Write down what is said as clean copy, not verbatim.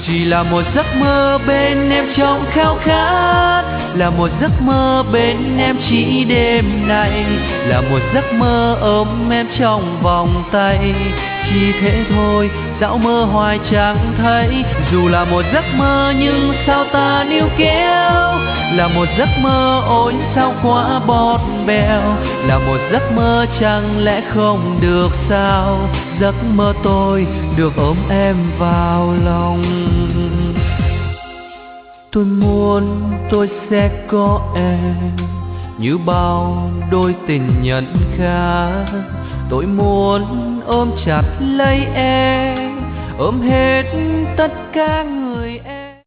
Chỉ là một giấc mơ bên em trong khao khát, là một giấc mơ bên em chỉ đêm nay, là một giấc mơ ôm em trong vòng tay. Chỉ thế thôi, dạo mơ hoài chẳng thấy. Dù là một giấc mơ nhưng sao ta níu kéo, là một giấc mơ ôi sao quá bọt bèo, là một giấc mơ chẳng lẽ không được sao. Giấc mơ tôi được ôm em vào lòng. Tôi muốn tôi sẽ có em như bao đôi tình nhân khác. Tôi muốn ôm chặt lấy em, ôm hết tất cả